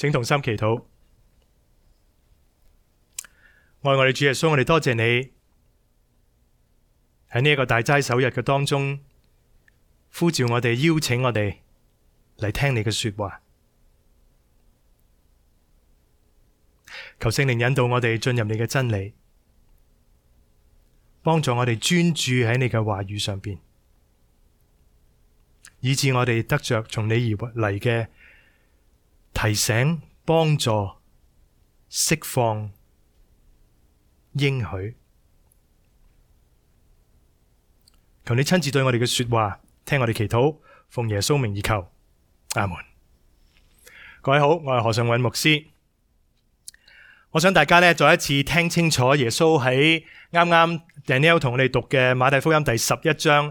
請同心祈禱。愛我哋主耶穌，我哋多謝你喺呢一個大齋首日嘅當中，呼召我哋，邀請我哋嚟聽你嘅說話。求聖靈引導我哋進入你嘅真理，幫助我哋專注喺你嘅話語上邊，以致我哋得着從你而嚟嘅提醒、幫助、釋放、應許。求你親自對我哋嘅說話，聽我哋祈禱，奉耶穌名而求，阿門。各位好，我係何尚韻牧師。我想大家呢再一次聽清楚耶穌喺啱啱 Daniel 同我哋讀嘅馬太福音第11章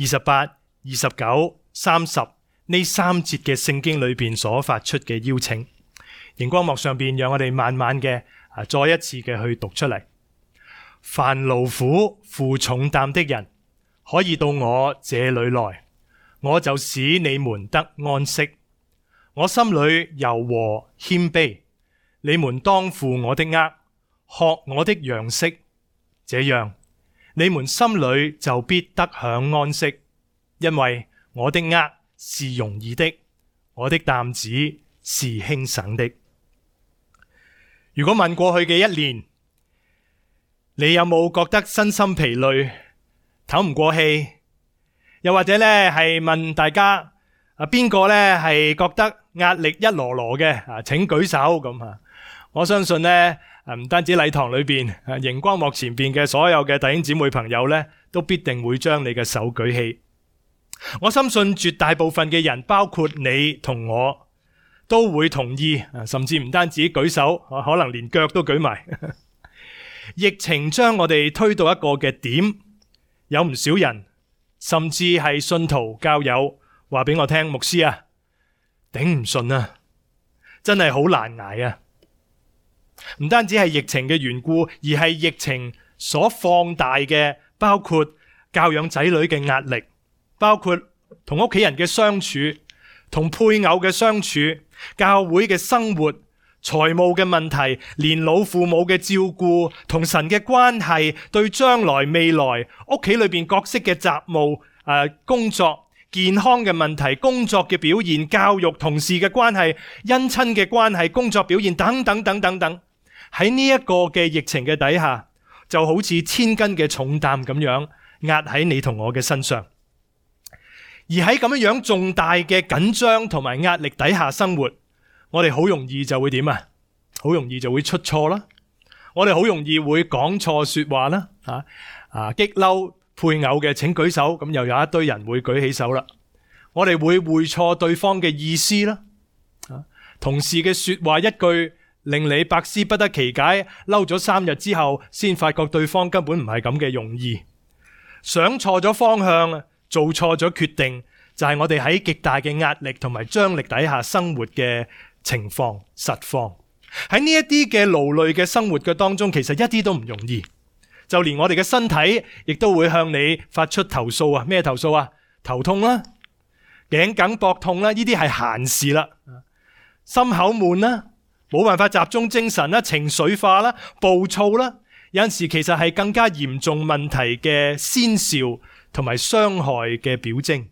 28、29、30呢3節嘅聖經裏邊所發出嘅邀請。熒光幕上邊讓我哋慢慢嘅再一次嘅去讀出嚟。凡勞苦負重擔的人，可以到我這裏來，我就使你們得安息。我心裏柔和謙卑，你們當負我的軛，學我的樣式，這樣你們心裏就必得享安息。因為我的軛是容易的，我的擔子是輕省的。如果問過去嘅一年，你有冇覺得身心疲累，唞唔過氣？又或者咧係問大家邊個咧係覺得壓力一籮籮嘅？請舉手咁啊！我相信咧唔單止禮堂裏邊，熒光幕前邊嘅所有嘅弟兄姊妹朋友咧，都必定會將你嘅手舉起。我深信絕大部分嘅人，包括你同我，都會同意，甚至唔單止舉手，可能連腳都舉埋。疫情將我哋推到一個嘅點，有唔少人，甚至係信徒教友話俾我聽，牧師啊，頂唔順啊，真係好難捱啊！唔單止係疫情嘅緣故，而係疫情所放大嘅，包括教養仔女嘅壓力，包括同屋企人嘅相處，同配偶嘅相處，教會嘅生活，財務嘅問題，連老父母嘅照顧，同神嘅關係，對將來未來屋企裏邊各式嘅雜務、工作、健康嘅問題、工作嘅表現、教育、同事嘅關係、姻親嘅關係、工作表現等等等等等。喺呢一個嘅疫情嘅底下，就好似千斤嘅重擔咁樣壓喺你同我嘅身上。而喺咁樣重大嘅緊張同埋壓力底下生活，我哋好容易就會點啊？好容易就會出錯啦。我哋好容易會講錯說話啦。激嬲配偶嘅請舉手，咁又有一堆人會舉起手啦。我哋會錯對方嘅意思啦。同事嘅說話一句，令你百思不得其解，嬲咗3日之後，先發覺對方根本唔係咁嘅用意。想錯咗方向，做錯咗決定，就係我哋喺極大嘅壓力同埋張力底下生活嘅情況實況。喺呢一啲嘅勞累嘅生活嘅當中，其實一啲都唔容易。就連我哋嘅身體亦都會向你發出投訴啊！咩投訴啊？頭痛啦，頸梗膊痛啦，呢啲係閒事啦。心口悶啦，冇辦法集中精神啦，情緒化啦，暴躁啦，有陣時其實係更加嚴重問題嘅先兆同埋傷害嘅表徵。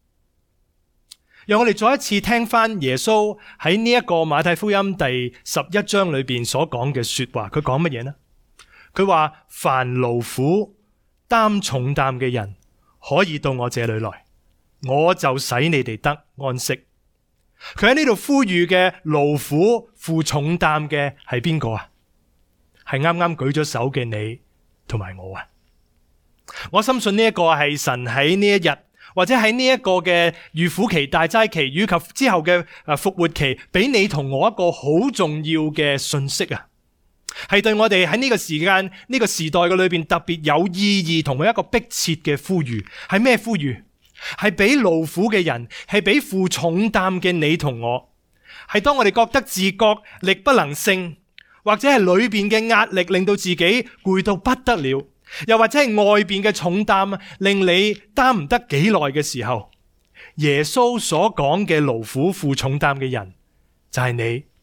讓我哋再一次聽翻耶穌喺呢一個馬太福音第11章裏邊所講嘅說話，佢講乜嘢呢？佢話凡勞苦擔重擔嘅人，可以到我這裏來，我就使你哋得安息。佢喺呢度呼籲嘅勞苦負重擔嘅係邊個啊？係啱啱舉咗手嘅你同埋我啊！我深信呢一個係神喺呢一日，或者喺呢一個嘅預苦期、大齋期以及之後嘅復活期，俾你同我一個好重要嘅信息啊！係對我哋喺呢個時間、呢個時代嘅裏邊特別有意義同埋一個迫切嘅呼籲。係咩呼籲？係俾勞苦嘅人，係俾負重擔嘅你同我。係當我哋覺得自覺力不能勝，或者係裏邊嘅壓力令到自己攰到不得了，又或者係外邊嘅重擔令你擔唔得幾耐嘅時候，耶穌所講嘅勞苦負重擔嘅人就係你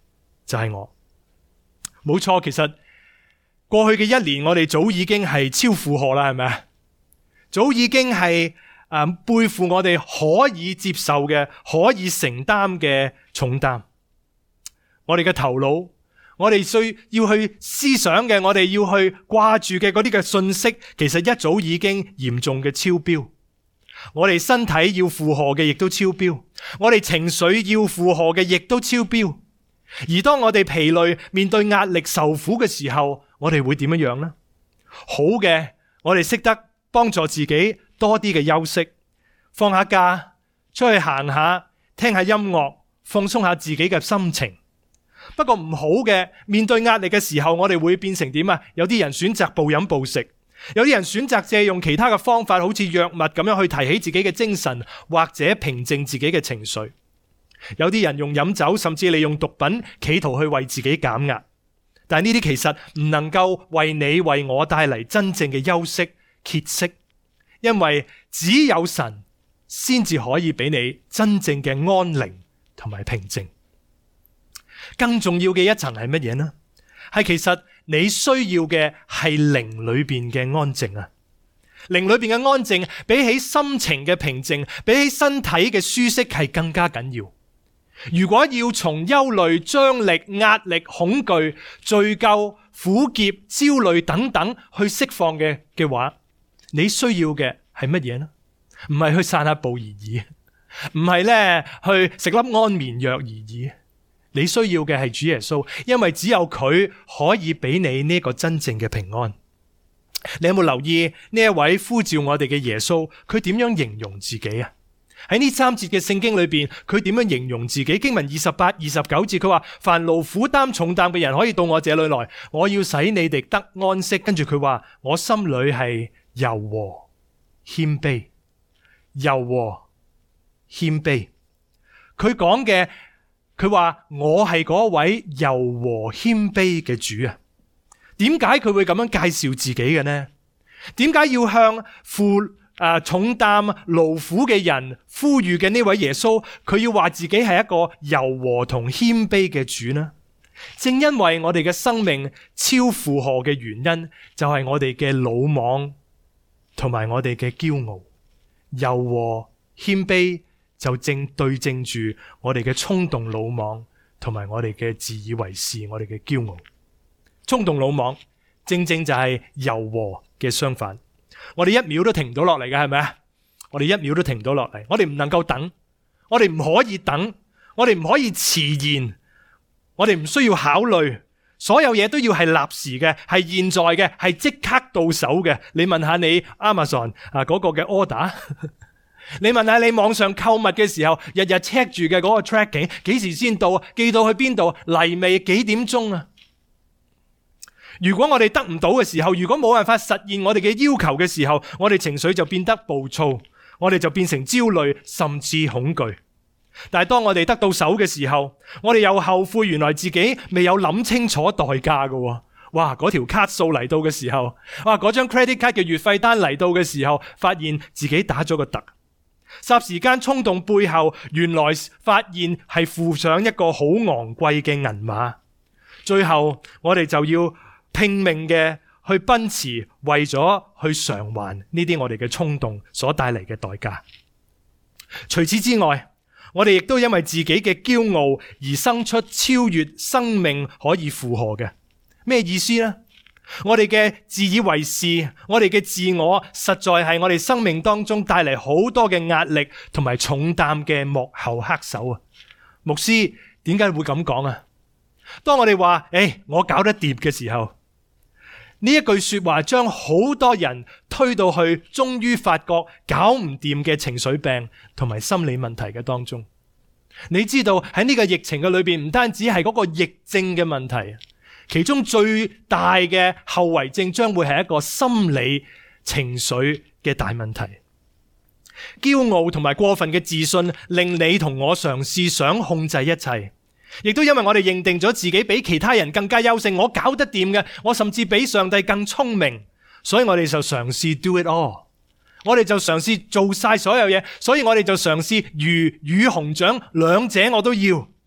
就係我。冇錯，其實過去嘅一年我哋早已經係超負荷啦，係咪啊？早已經係背負我哋可以接受嘅、可以承擔嘅重擔。我哋嘅頭腦，我哋需要去思想嘅，我哋要去掛住嘅嗰啲嘅信息，其實一早已經嚴重嘅超標。我哋身體要負荷嘅亦都超標，我哋情緒要負荷嘅亦都超標。而當我哋疲累、面對壓力、受苦嘅時候，我哋會點樣呢？好嘅，我哋識得幫助自己多啲嘅休息，放下假，出去行下，聽下音樂，放鬆下自己嘅心情。不過唔好嘅，面對壓力嘅時候，我哋會變成點啊？有啲人選擇暴飲暴食，有啲人選擇借用其他嘅方法，好似藥物咁樣去提起自己嘅精神，或者平靜自己嘅情緒。有啲人用飲酒，甚至利用毒品，企圖去為自己減壓。但係呢啲其實唔能夠為你為我帶嚟真正嘅休息歇息，因為只有神先至可以俾你真正嘅安寧同埋平靜。更重要嘅一層係乜嘢呢？係其實你需要嘅係靈裏邊嘅安靜啊！靈裏邊嘅安靜比起心情嘅平靜，比起身體嘅舒適係更加緊要。如果要從憂慮、張力、壓力、恐懼、罪疚、苦澀、焦慮等等去釋放嘅話，你需要嘅係乜嘢呢？唔係去散下步而已，唔係咧去食粒安眠藥而已。你需要嘅係主耶穌，因為只有佢可以俾你呢個真正嘅平安。你有冇留意呢一位呼召我哋嘅耶穌，佢點樣形容自己啊？喺呢3節嘅聖經裏邊，佢點樣形容自己？經文28、29節，佢話：凡勞苦擔重擔嘅人可以到我這裏來，我要使你哋得安息。跟住佢話：我心裏係柔和謙卑，柔和謙卑。佢講嘅，佢話我係嗰位柔和謙卑嘅主啊。點解佢會咁樣介紹自己嘅呢？點解要向負重擔勞苦嘅人呼籲嘅呢位耶穌，佢要話自己係一個柔和同謙卑嘅主呢？正因為我哋嘅生命超負荷嘅原因，就係我哋嘅魯莽同埋我哋嘅驕傲。柔和謙卑就正對正住我哋嘅衝動魯莽同埋我哋嘅自以為是，我哋嘅驕傲。衝動魯莽正正就係柔和嘅相反。我哋一秒都停唔到落嚟嘅，係咪啊？我哋一秒都停唔到落嚟，我哋唔能夠等，我哋唔可以等，我哋唔可以遲延，我哋唔需要考慮，所有嘢都要係立時嘅，係現在嘅，係即刻到手嘅。你問下你 Amazon 嗰個嘅 order， 你問下你網上購物嘅時候，日日 check 住嘅嗰個 tracking 幾時先到，寄到去邊度，嚟未幾點鐘啊？如果我哋得唔到嘅時候，如果冇辦法實現我哋嘅要求嘅時候，我哋情緒就變得暴躁，我哋就變成焦慮甚至恐懼。但係當我哋得到手嘅時候，我哋又後悔原來自己未有諗清楚代價嘅。哇，嗰條卡數嚟到嘅時候，哇，嗰張 credit card 嘅月費單嚟到嘅時候，發現自己打咗個突。霎時間衝動背後，原來發現係付上一個好昂貴嘅銀碼。最後我哋就要拼命嘅去奔馳，為咗去償還呢啲我哋嘅衝動所帶嚟嘅代價。除此之外，我哋亦都因為自己嘅驕傲而生出超越生命可以負荷嘅。咩意思呢？我哋嘅自以為是，我哋嘅自我，實在係我哋生命當中帶嚟好多嘅壓力同埋重擔嘅幕後黑手啊！牧師點解會咁講啊？當我哋話我搞得掂嘅時候，呢一句說話將好多人推到去終於發覺搞唔掂嘅情緒病同埋心理問題嘅當中。你知道喺呢個疫情嘅裏邊，唔單止係嗰個疫症嘅問題，其中最大嘅後遺症將會係一個心理情緒嘅大問題。驕傲同埋過分嘅自信令你同我嘗試想控制一切，亦都因為我哋認定咗自己比其他人更加優勝，我搞得掂嘅，我甚至比上帝更聰明，所以我哋就嘗試 do it all， 我哋就嘗試做晒所有嘢，所以我哋就嘗試魚與熊掌兩者我都要。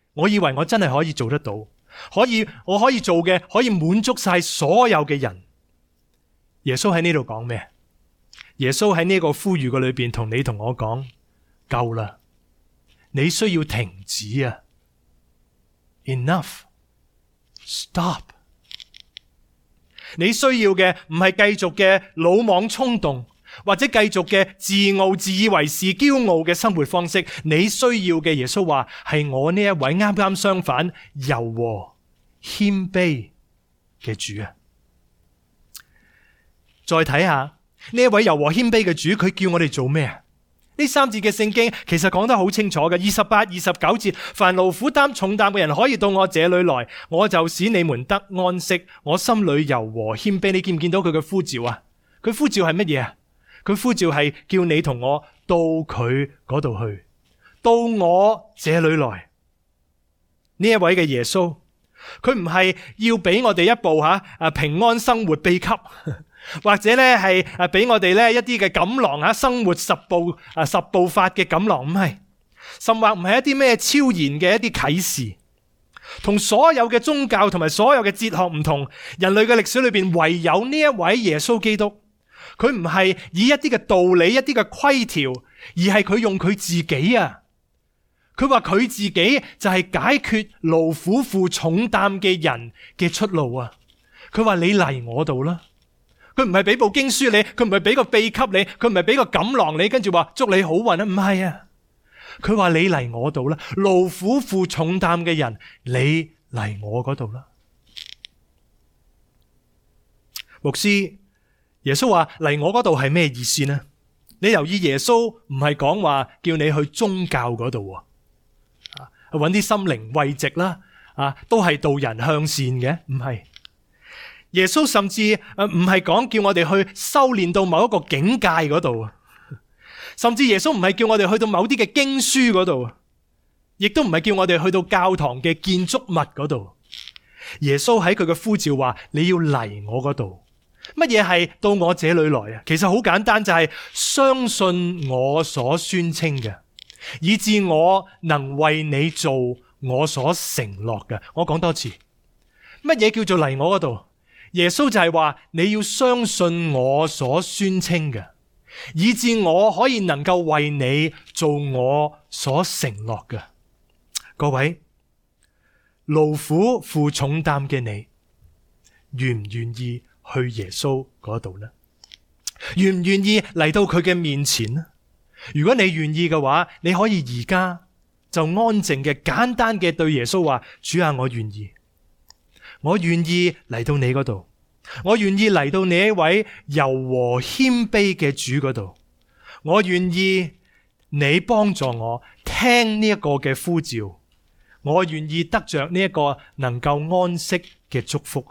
我以為我真係可以做得到，我可以做嘅可以滿足晒所有嘅人。耶穌喺呢度講咩？耶穌喺呢個呼籲嘅裏邊同你同我講，夠啦，你需要停止啊 ！Enough， stop。你需要嘅唔係繼續嘅魯莽衝動，或者繼續嘅自傲、自以為是、驕傲嘅生活方式。你需要嘅，耶穌話係我呢一位啱啱相反、柔和謙卑嘅主啊！再睇下呢一位柔和謙卑嘅主，佢叫我哋做咩啊？呢3節嘅聖經其實講得好清楚嘅，28、29節，凡勞苦擔重擔嘅人可以到我這裏來，我就使你們得安息。我心裏柔和謙卑。你見唔見到佢嘅呼召啊？佢呼召係乜嘢啊？佢呼召係叫你同我到佢嗰度去，到我這裏來。呢一位嘅耶穌，佢唔係要俾我哋一部平安生活秘笈，或者咧係俾我哋咧一啲嘅錦囊生活十步法嘅錦囊，唔係，甚或唔係一啲咩超然嘅一啲啟示，同所有嘅宗教同埋所有嘅哲學唔同。人類嘅歷史裏邊，唯有呢一位耶穌基督，佢唔係以一啲嘅道理、一啲嘅規條，而係佢用佢自己啊！佢話佢自己就係解決勞苦負重擔嘅人嘅出路啊！佢話你嚟我度啦。佢唔係俾部經書你，佢唔係俾個秘笈你，佢唔係俾個錦囊你，跟住話祝你好運啊！唔係啊，佢話你嚟我度啦，勞苦負重擔嘅人，你嚟我嗰度啦。牧師，耶穌話嚟我嗰度係咩意思呢？你留意耶穌唔係講話叫你去宗教嗰度揾啲心靈慰藉啦，都係導人向善嘅，唔係。耶穌甚至唔係講叫我哋去修煉到某一個境界嗰度，甚至耶穌唔係叫我哋去到某啲嘅經書嗰度，亦都唔係叫我哋去到教堂嘅建築物嗰度。耶穌喺佢嘅呼召話你要嚟我嗰度。乜嘢係到我這裏來啊？其實好簡單，就係相信我所宣稱嘅，以致我能為你做我所承諾嘅。我講多次，乜嘢叫做嚟我嗰度？耶穌就係話你要相信我所宣稱嘅，以致我可以能夠為你做我所承諾嘅。各位勞苦負重擔嘅你，願唔願意去耶穌嗰度呢？願唔願意嚟到佢嘅面前呢？如果你願意嘅話，你可以而家就安靜嘅簡單嘅對耶穌話：主啊，我願意。我願意嚟到你嗰度，我願意嚟到你一位柔和謙卑嘅主嗰度，我願意你幫助我聽呢一個嘅呼召，我願意得着呢一個能夠安息嘅祝福。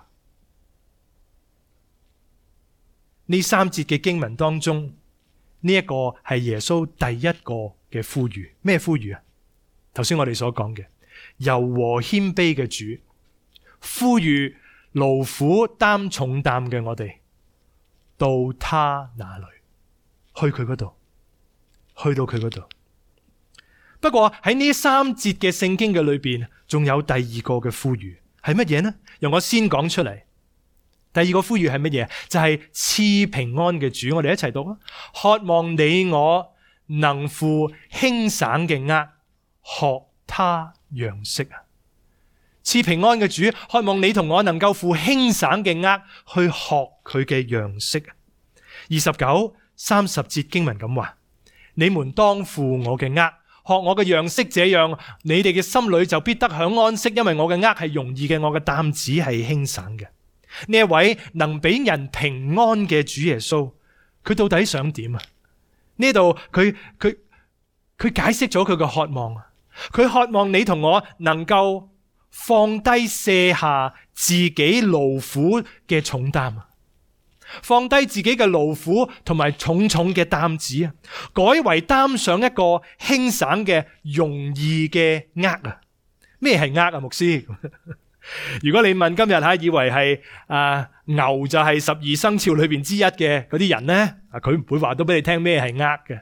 呢3節嘅經文當中，呢一個係耶穌第一個嘅呼籲。咩呼籲啊？頭先我哋所講嘅柔和謙卑嘅主，呼籲勞苦擔重擔嘅我哋到他那裏，去佢嗰度，去到佢嗰度。不過喺呢3節嘅聖經嘅裏邊，仲有第二個嘅呼籲，係乜嘢呢？讓我先講出嚟。第二個呼籲係乜嘢？就係賜平安嘅主。我哋一齊讀啊！渴望你我能負輕省嘅軛，學他樣式啊！賜平安嘅主，渴望你同我能夠負輕省嘅軛，去學佢嘅樣式。29、30節經文咁話：你們當負我嘅軛，學我嘅樣式，這樣你哋嘅心裏就必得享安息，因為我嘅軛係容易嘅，我嘅擔子係輕省嘅。呢一位能俾人平安嘅主耶穌，佢到底想點啊？呢度佢解釋咗佢嘅渴望，佢渴望你同我能夠放低卸下自己勞苦嘅重擔，放低自己嘅勞苦同埋重重嘅擔子啊，改為擔上一個輕省嘅容易嘅軛啊！咩係軛啊？牧師？如果你問今日以為係牛就係12生肖裏邊之一嘅嗰啲人呢，佢唔會話到俾你聽咩係軛嘅。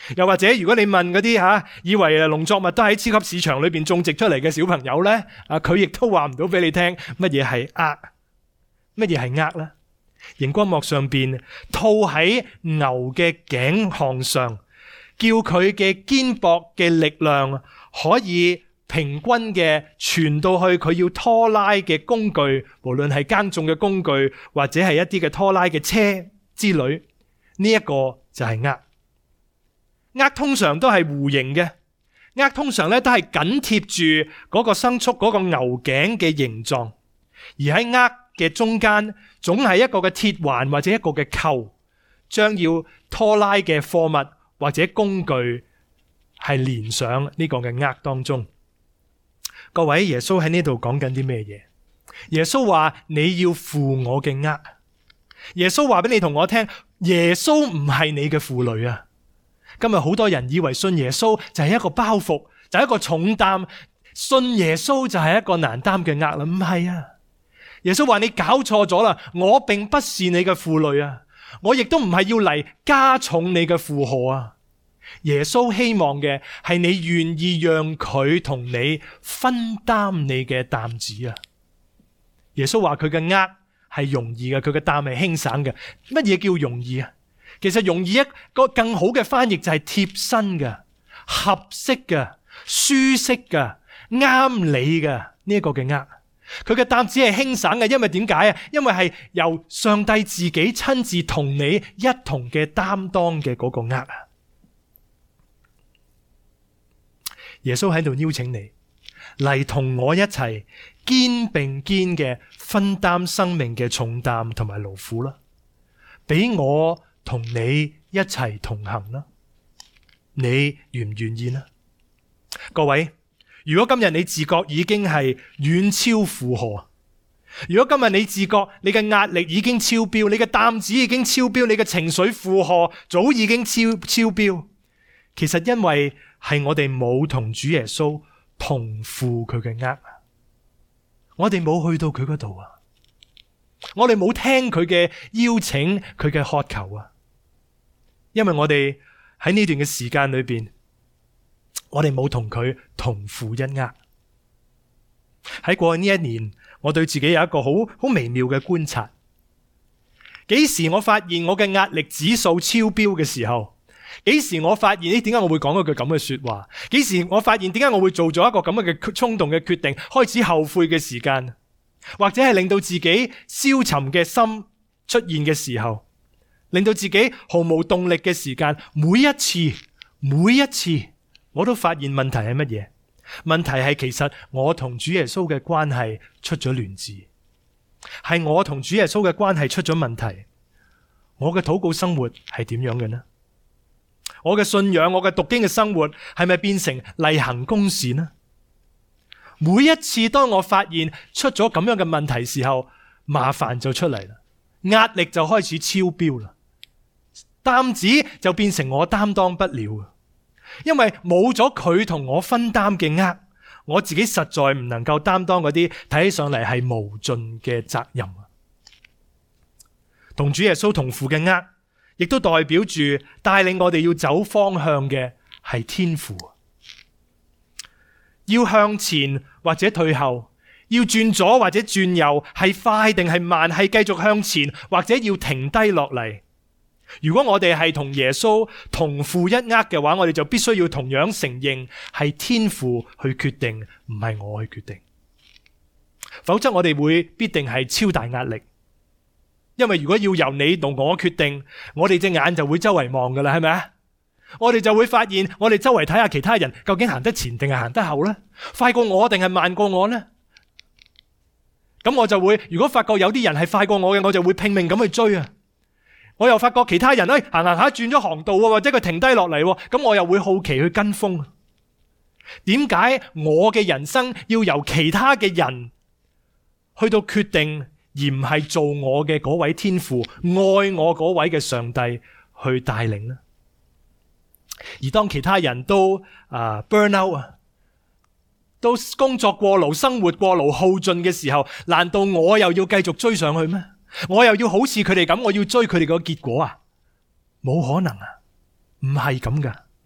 又或者如果你問嗰啲以為農作物都喺超級市場裏邊種植出嚟嘅小朋友呢，佢亦都話唔到俾你聽乜嘢係軛，乜嘢係軛呢？熒光幕上邊套喺牛嘅頸項上，叫佢嘅肩膊嘅力量可以平均嘅傳到去佢要拖拉嘅工具，無論係耕種嘅工具或者係一啲嘅拖拉嘅車之類，呢一個就係軛。軛通常都係弧形嘅，軛通常咧都係緊貼住嗰個牲畜嗰個牛頸嘅形狀，而喺軛嘅中間總係一個嘅鐵環或者一個嘅扣，將要拖拉嘅貨物或者工具係連上呢個嘅軛當中。各位，耶穌喺呢度講緊啲咩嘢？耶穌話你要負我嘅軛。耶穌話俾你同我聽，耶穌唔係你嘅負累啊！今日好多人以為信耶穌就係一個包袱，就係一個重擔，信耶穌就係一個難擔嘅軛啦。唔係啊！耶穌話你搞錯咗啦，我並不是你嘅負累啊，我亦都唔係要嚟加重你嘅負荷啊。耶穌希望嘅係你願意讓佢同你分擔你嘅擔子啊。耶穌話佢嘅軛係容易嘅，佢嘅擔係輕省嘅。乜嘢叫容易啊？其實容易一個更好嘅翻譯就係貼身嘅、合適嘅、舒適嘅、啱你嘅呢一個嘅軛。佢嘅擔子係輕省嘅，因為點解啊？因為係由上帝自己親自同你一同嘅擔當嘅嗰個軛啊。耶穌喺度邀請你嚟同我一齊肩並肩嘅分擔生命嘅重擔同埋勞苦啦，俾我同你一齊同行啦，你願唔願意呢？各位，如果今日你自覺已經係遠超負荷，如果今日你自覺你嘅壓力已經超標，你嘅擔子已經超標，你嘅情緒負荷早已經超標，其實因為係我哋冇同主耶穌同負佢嘅軛，我哋冇去到佢嗰度啊，我哋冇聽佢嘅邀請，佢嘅渴求啊。因為我哋喺呢段嘅時間裏邊，我哋冇同佢同負一軛。喺過去呢一年，我對自己有一個好微妙嘅觀察。幾時我發現我嘅壓力指數超標嘅時候，幾時我發現點解我會講一句咁嘅說話，幾時我發現點解我會做咗一個咁嘅衝動嘅決定，開始後悔嘅時間，或者係令到自己消沉嘅心出現嘅時候，令到自己毫無動力嘅時間，每一次我都發現問題係乜嘢？問題係其實我同主耶穌嘅關係出咗亂子，係我同主耶穌嘅關係出咗問題。我嘅禱告生活係點樣嘅呢？我嘅信仰，我嘅讀經嘅生活係咪變成例行公事呢？每一次當我發現出咗咁樣嘅問題時候，麻煩就出嚟啦，壓力就開始超標啦。擔子就變成我擔當不了，因為冇咗佢同我分擔嘅軛，我自己實在唔能夠擔當嗰啲睇起上嚟係無盡嘅責任。同主耶穌同負嘅軛，亦都代表住帶領我哋要走方向嘅係天父。要向前或者退後，要轉左或者轉右，係快定係慢，係繼續向前或者要停低落嚟。如果我哋係同耶穌同負一軛嘅話，我哋就必須要同樣承認係天父去決定，唔係我去決定。否則我哋會必定係超大壓力。因為如果要由你同我決定，我哋隻眼就會周圍望噶啦，係咪啊？我哋就會發現，我哋周圍睇下其他人究竟行得前定係行得後呢？快過我定係慢過我呢？咁我就會，如果發覺有啲人係快過我嘅，我就會拼命咁去追啊！我又發覺其他人行行下轉咗航道，或者佢停低落嚟，咁我又會好奇去跟風。點解我嘅人生要由其他嘅人去到決定，而唔係做我嘅嗰位天父，愛我嗰位嘅上帝去帶領呢？而當其他人都burn out 啊，都工作過勞、生活過勞、耗盡嘅時候，難道我又要繼續追上去咩？我又要好似佢哋咁，我要追佢哋個結果啊？冇可能啊，唔係咁噶。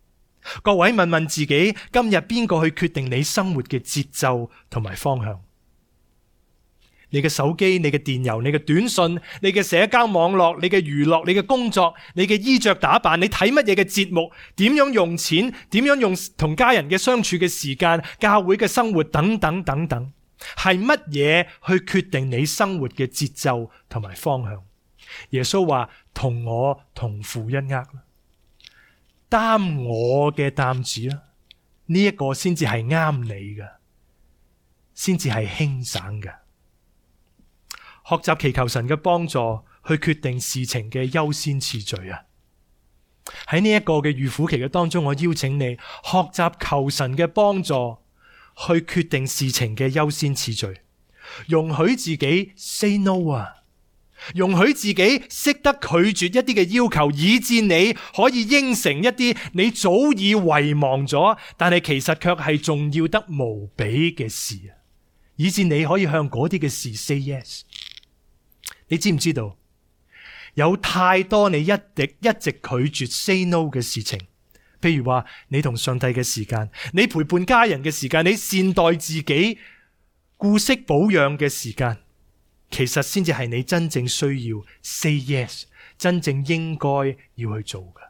各位問問自己，今日邊個去決定你生活嘅節奏同埋方向？你嘅手機、你嘅電郵、你嘅短信、你嘅社交網絡、你嘅娛樂、你嘅工作、你嘅衣着打扮、你睇乜嘢嘅節目、點樣用錢、點樣用同家人嘅相處嘅時間、教會嘅生活等等等等，係乜嘢去決定你生活嘅節奏同埋方向？耶穌話：同我同負一軛，擔我嘅擔子啦，呢一個先至係啱你嘅，先至係輕省嘅。學習祈求神嘅幫助，去決定事情嘅優先次序啊！喺呢一個嘅預苦期嘅當中，我邀請你學習求神嘅幫助，去決定事情嘅優先次序，容許自己 say no 啊！容許自己識得拒絕一啲嘅要求，以致你可以應承一啲你早已遺忘咗，但係其實卻係重要得無比嘅事啊！以致你可以向嗰啲嘅事 say yes。你知唔知道有太多你一直拒絕 say no 嘅事情？譬如話你同上帝嘅時間，你陪伴家人嘅時間，你善待自己、顧惜保養嘅時間，其實先至係你真正需要 say yes， 真正應該要去做嘅。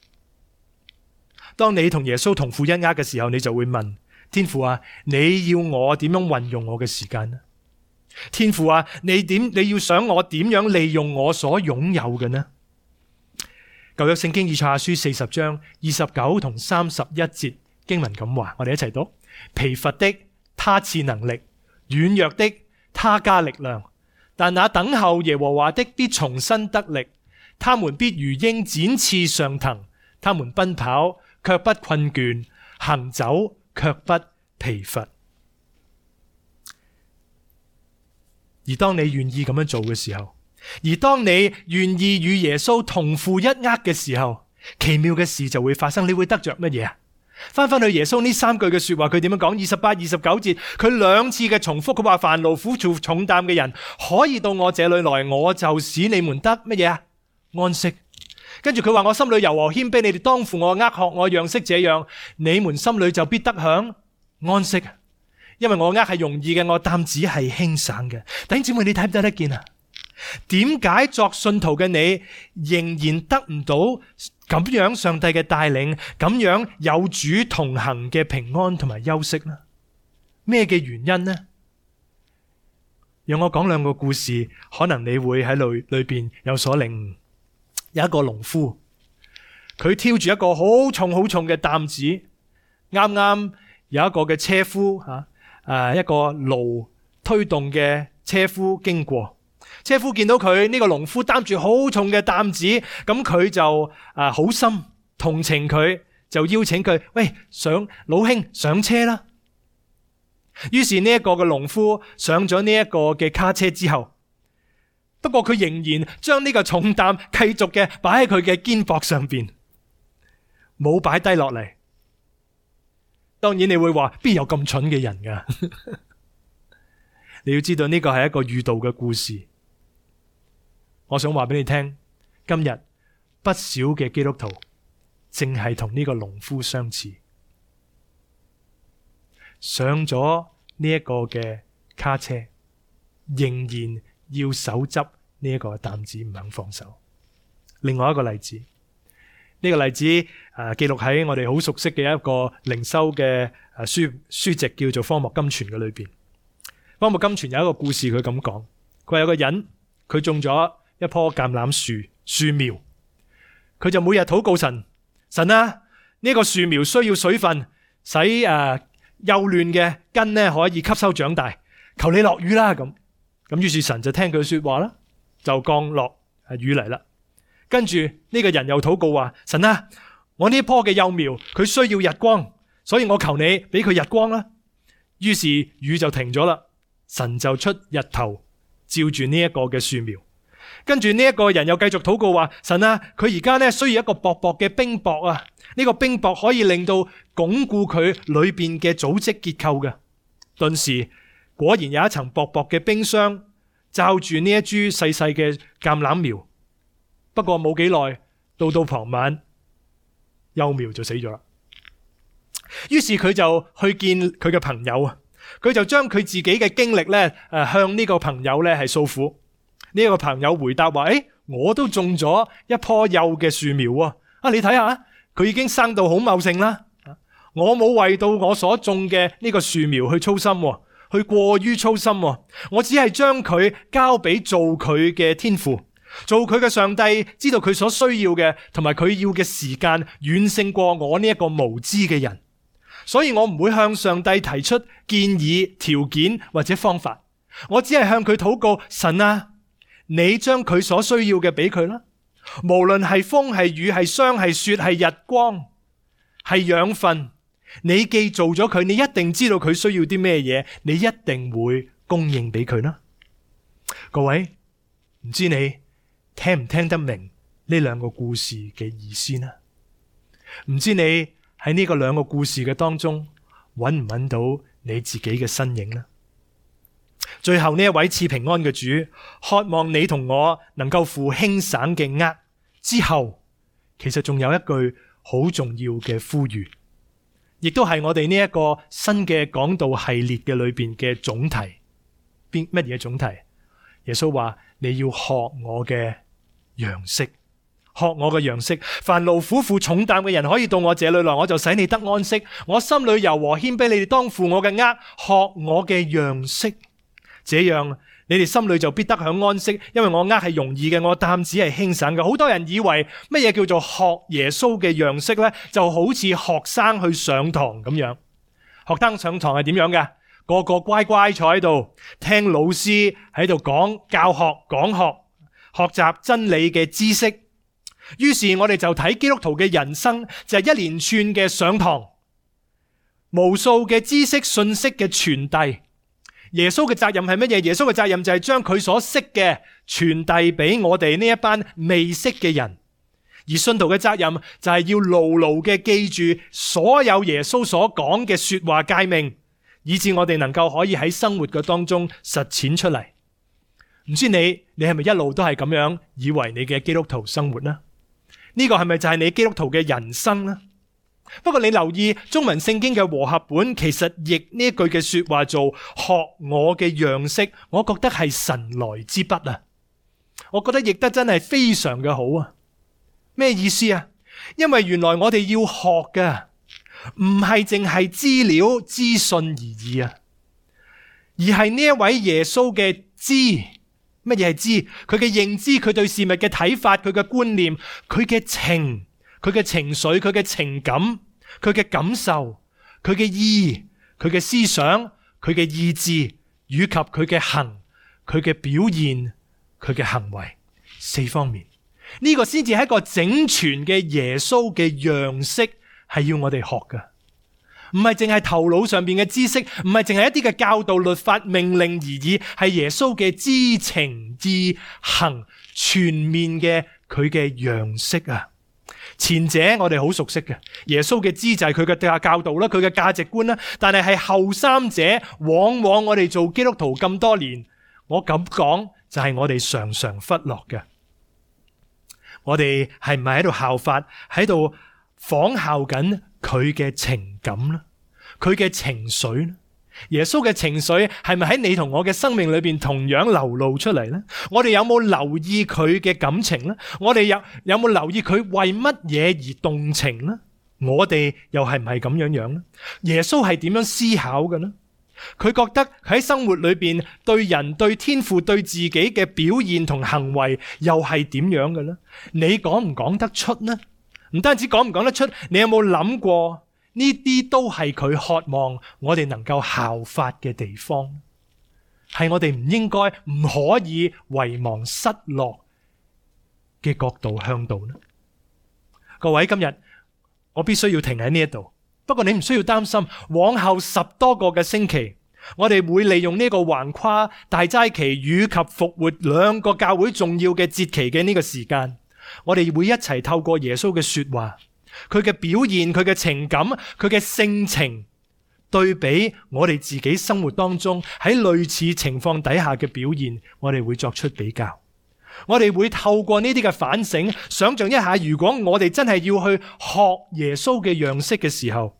當你同耶穌同負一軛嘅時候，你就會問天父啊，你要我點樣運用我嘅時間呢？天父啊，你要想我點樣利用我所擁有嘅呢？舊約聖經以賽亞書40章29同31節經文咁話，我哋一齊讀：疲乏的他賜能力，軟弱的他加力量。但那等候耶和華的必重新得力，他們必如鷹展翅上騰，他們奔跑卻不困倦，行走卻不疲乏。而當你願意咁樣做嘅時候，而當你願意與耶穌同負一軛嘅時候，奇妙嘅事就會發生。你會得着乜嘢啊？翻去耶穌呢3句嘅說話，佢點樣講？28、29節，佢2次嘅重複，佢話：凡勞苦重擔嘅人可以到我這裏來，我就使你們得乜嘢啊？安息。跟住佢話：我心裏柔和謙卑，你哋當負我軛，學我樣式，這樣你們心裏就必得享安息。因為我軛係容易嘅，我擔子係輕省嘅。弟兄姊妹，你睇唔睇得見啊？點解作信徒嘅你仍然得唔到咁樣上帝嘅帶領，咁樣有主同行嘅平安同埋休息呢？咩嘅原因呢？讓我講2個故事，可能你會喺裏邊有所領悟。有一個農夫，佢挑住一個好重嘅擔子，啱啱有一個嘅車夫一個驢推動嘅車夫經過，車夫見到佢呢個農夫擔住好重嘅擔子，咁佢就好心同情佢，就邀請佢：喂，老兄上車啦！於是呢一個嘅農夫上咗呢一個嘅卡車之後，不過佢仍然將呢個重擔繼續嘅擺喺佢嘅肩膊上邊，冇擺低落嚟。當然你會話，邊有咁蠢嘅人噶？你要知道呢個係一個喻道嘅故事。我想話俾你聽，今日不少嘅基督徒正係同呢個農夫相似，上咗呢一個嘅卡車，仍然要手執呢一個擔子，唔肯放手。另外一個例子，呢個例子記錄喺我哋好熟悉嘅一個靈修嘅書籍，叫做《荒漠甘泉》嘅裏邊。荒漠甘泉有一個故事，佢咁講：佢話有個人，佢種咗一棵橄欖樹苗，佢就每日禱告神啊，呢個樹苗需要水分，使幼嫩嘅根呢可以吸收長大，求你落雨啦咁。於是神就聽佢說話啦，就降落雨嚟啦。跟住呢個人又禱告話：神啊，我呢棵嘅幼苗佢需要日光，所以我求你俾佢日光啦。於是雨就停咗啦，神就出日頭照住呢一個嘅樹苗。跟住呢一個人又繼續禱告話：神啊，佢而家呢需要一個薄薄嘅冰雹啊，呢個冰雹可以令到鞏固佢裏邊嘅組織結構嘅。頓時果然有一層薄薄嘅冰霜罩住呢一株細細嘅橄欖苗。不過冇幾耐，到傍晚，幼苗就死咗啦。 於是佢就去見佢嘅朋友啊，佢就將佢自己嘅經歷咧向呢個朋友咧係訴苦。呢個朋友回答話：我都種咗一棵幼嘅樹苗啊，你睇下佢已經生到好茂盛啦。我冇為到我所種嘅呢個樹苗去操心，去過於操心，我只係將佢交俾做佢嘅天父，做佢嘅上帝，知道佢所需要嘅同埋佢要嘅時間遠勝過我呢一個無知嘅人，所以我唔會向上帝提出建議、條件或者方法，我只係向佢禱告：神啊，你將佢所需要嘅俾佢啦，無論係風係雨係霜係雪係日光係養分。你既做咗佢，你一定知道佢需要啲咩嘢，你一定會供應俾佢啦。各位，唔知你聽唔聽得明呢兩個故事嘅意思呢？唔知你喺呢個兩個故事嘅當中揾唔揾到你自己嘅身影呢？最後呢一位賜平安嘅主，渴望你同我能夠負輕省嘅軛之後，其實仲有一句好重要嘅呼籲，亦都係我哋呢一個新嘅講道系列嘅裏邊嘅總題。乜嘢總題？耶穌話：你要學我嘅樣式，學我嘅樣式。凡勞苦負重擔嘅人可以到我這裏來，我就使你得安息。我心裏柔和謙卑，你哋當負我嘅軛，學我嘅樣式，這樣你哋心裏就必得享安息。因為我軛係容易嘅，我擔子係輕省嘅。好多人以為乜嘢叫做學耶穌嘅樣式呢？就好似學生去上堂咁樣。學生上堂係點樣嘅？個個乖乖坐喺度聽老師喺度講教學講學，學習真理嘅知識。於是我哋就睇基督徒嘅人生就係一連串嘅上堂，無數嘅知識信息嘅傳遞。耶穌嘅責任係乜嘢？耶穌嘅責任就係將佢所識嘅傳遞俾我哋呢一班未識嘅人，而信徒嘅責任就係要牢牢嘅記住所有耶穌所講嘅說話誡命，以致我哋能夠可以喺生活嘅當中實踐出嚟。唔知你係咪一路都係咁樣以為你嘅基督徒生活呢？呢個係咪就係你基督徒嘅人生呢？不過你留意中文聖經嘅和合本，其實譯呢一句嘅說話做學我嘅樣式，我覺得係神來之筆啊！我覺得譯得真係非常嘅好啊！咩意思啊？因為原來我哋要學嘅唔係淨係資料資訊而已啊，而係呢一位耶穌嘅知。乜嘢係知？佢嘅認知，佢對事物嘅睇法，佢嘅觀念，佢嘅情，佢嘅情緒，佢嘅情感，佢嘅感受，佢嘅意，佢嘅思想，佢嘅意志，以及佢嘅行，佢嘅表現，佢嘅行為，四方面，呢個先至係一個整全嘅耶穌嘅樣式，係要我哋學㗎。唔係淨係頭腦上邊嘅知識，唔係淨係一啲嘅教導律法命令而已，係耶穌嘅知情意行全面嘅佢嘅樣式啊！前者我哋好熟悉嘅，耶穌嘅知就係佢嘅教導啦，佢嘅價值觀啦。但係後三者，往往我哋做基督徒咁多年，我咁講就係我哋常常忽略嘅。我哋係唔係喺度效法，喺度仿效緊佢嘅情感呢？佢嘅情緒呢？耶穌嘅情緒係咪喺你同我嘅生命裏邊同樣流露出嚟呢？我哋有冇留意佢嘅感情呢？我哋有冇留意佢為乜嘢而動情呢？我哋又係唔係咁樣樣呢？耶穌係點樣思考嘅呢？佢覺得喺生活裏邊對人、對天父、對自己嘅表現同行為又係點樣嘅呢？你講唔講得出呢？唔單止講唔講得出，你有冇諗過呢啲都係佢渴望我哋能夠效法嘅地方，係我哋唔應該、唔可以遺忘失落嘅角度向度呢？各位，今日我必須要停喺呢一度，不過你唔需要擔心，往後10多個嘅星期，我哋會利用呢個橫跨大齋期與及復活兩個教會重要嘅節期嘅呢個時間，我哋會一齊透過耶穌嘅說話，佢嘅表現，佢嘅情感，佢嘅性情，對比我哋自己生活當中喺類似情況底下嘅表現，我哋會作出比較。我哋會透過呢啲嘅反省，想象一下，如果我哋真係要去學耶穌嘅樣式嘅時候，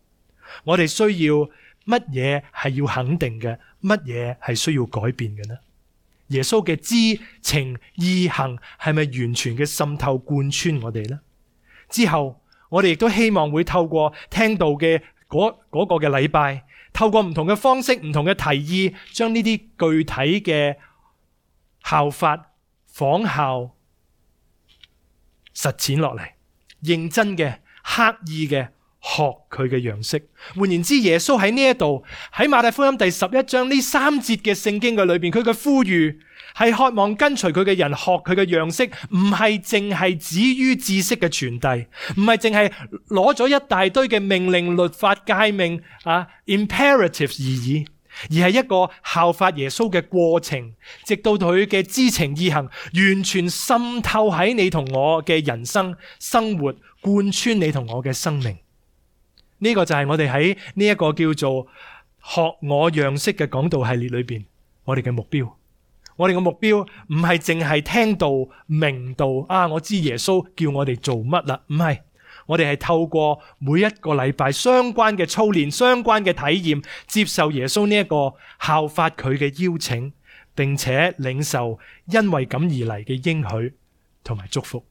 我哋需要乜嘢係要肯定嘅，乜嘢係需要改變嘅呢？耶穌嘅知情意行係咪完全嘅滲透貫穿我哋呢？之後我哋亦都希望會透過聽到嘅嗰個嘅禮拜，透過唔同嘅方式、唔同嘅提議，將呢啲具體嘅效法、仿效實踐落嚟，認真嘅、刻意嘅學佢嘅樣式。換言之，耶穌喺呢一度，喺馬太福音第11章呢3節嘅聖經嘅裏邊，佢嘅呼籲係渴望跟隨佢嘅人學佢嘅樣式，唔係淨係止於知識嘅傳遞，唔係淨係攞咗一大堆嘅命令、律法、誡命imperatives 而已，而係一個效法耶穌嘅過程，直到佢嘅知情意行完全滲透喺你同我嘅人生生活，貫穿你同我嘅生命。呢個就係我哋喺呢一個叫做學我樣式嘅講道系列裏邊，我哋嘅目標。我哋嘅目標唔係淨係聽道明道我知耶穌叫我哋做乜啦，唔係。我哋係透過每一個禮拜相關嘅操練、相關嘅體驗，接受耶穌呢一個效法佢嘅邀請，並且領受因為咁而嚟嘅應許同埋祝福。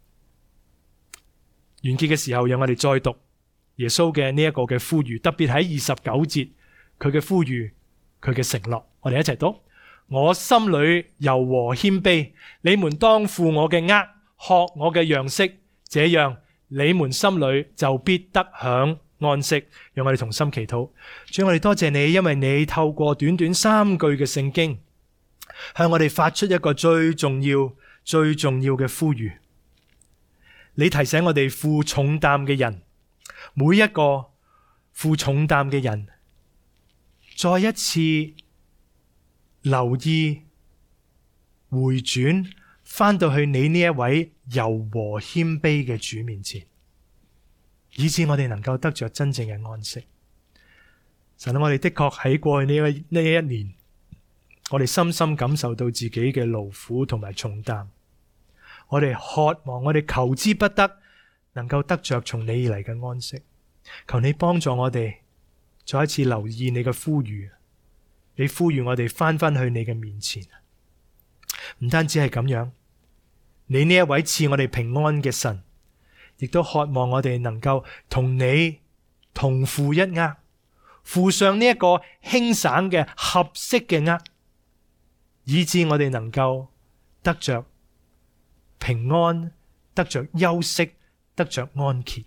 完結嘅時候，讓我哋再讀耶穌嘅呢一個嘅呼籲，特別喺29節佢嘅呼籲，佢嘅承諾，我哋一齊讀。我心裏柔和謙卑，你們當負我嘅軛，學我嘅樣式，這樣你們心裏就必得享安息。讓我哋同心祈禱。主，我哋多謝你，因為你透過短短3句嘅聖經，向我哋發出一個最重要嘅呼籲。你提醒我哋負重擔嘅人，每一個負重擔嘅人，再一次留意回轉返到去你呢一位柔和謙卑嘅主面前，以致我哋能夠得着真正嘅安息。神，我哋的確喺過去呢一年，我哋深深感受到自己嘅勞苦同埋重擔，我哋渴望，我哋求之不得，能夠得着從你而嚟嘅安息。求你幫助我哋再一次留意你嘅呼籲，你呼籲我哋返返去你嘅面前。唔單止係咁樣，你呢一位賜我哋平安嘅神，亦都渴望我哋能夠同你同負一軛，負上呢一個輕省嘅合適嘅軛，以致我哋能夠得着平安，得着休息，得着安歇。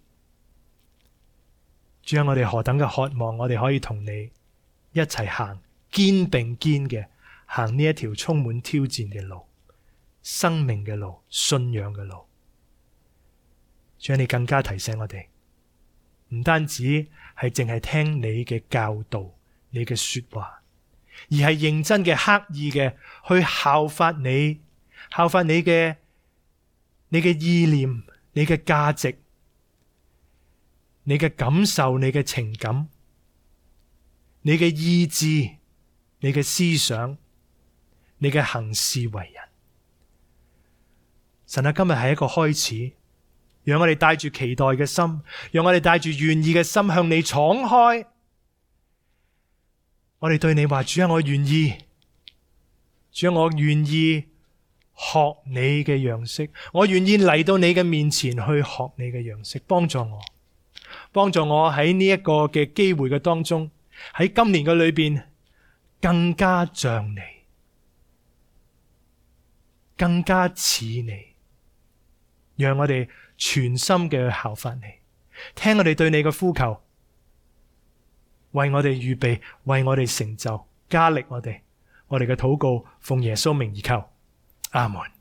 主啊，我哋何等嘅渴望，我哋可以同你一齊行，肩並肩嘅行呢一條充滿挑戰嘅路，生命嘅路，信仰嘅路。主啊，你更加提醒我哋，唔單止係淨係聽你嘅教導，你嘅說話，而係認真嘅、刻意嘅去效法你，效法你嘅意念、你嘅價值、你嘅感受、你嘅情感、你嘅意志、你嘅思想、你嘅行事為人。神啊，今日係一個開始，讓我哋帶住期待嘅心，讓我哋帶住願意嘅心向你敞開。我哋對你話，主啊，我願意，主啊，我願意學你嘅樣式，我願意嚟到你嘅面前去學你嘅樣式。幫助我喺呢一個嘅機會嘅當中，喺今年嘅裏邊更加像你，更加似你，讓我哋全心嘅去效法你，聽我哋對你嘅呼求，為我哋預備，為我哋成就，加力我哋嘅禱告，奉耶穌名而求，阿門。